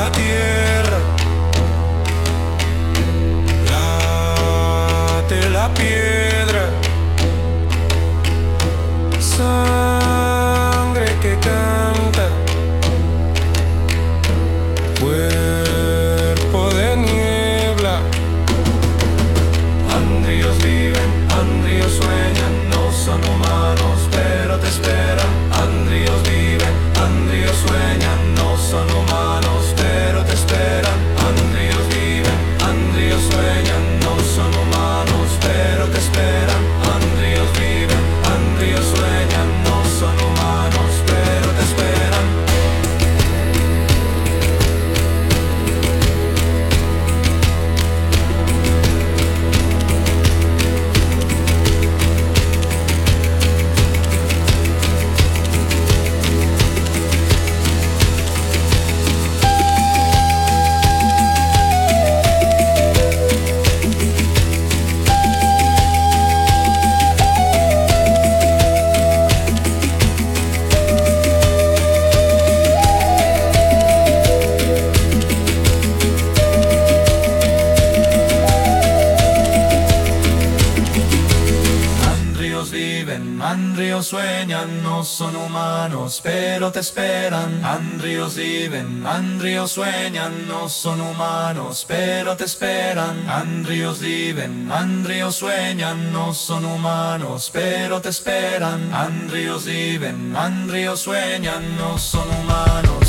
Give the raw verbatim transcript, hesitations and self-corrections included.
la tierra, late la piedra, sangre que canta, cuerpo de niebla. Andrios viven, andrios sueñan, no son humanos, pero te esperan. Andrios viven, andrios sueñan, no son humanos, pero te esperan. Andrios viven, andrios sueñan, no son humanos, pero te esperan. Andrios viven, andrios sueñan, no son humanos, pero te esperan. Andrios sueñan, no son humanos, pero te esperan. Andrios viven, andrios sueñan, no son humanos, pero te esperan. Andrios viven, andrios sueñan, no son humanos, pero te esperan. Andrios viven, andrios sueñan, no son humanos.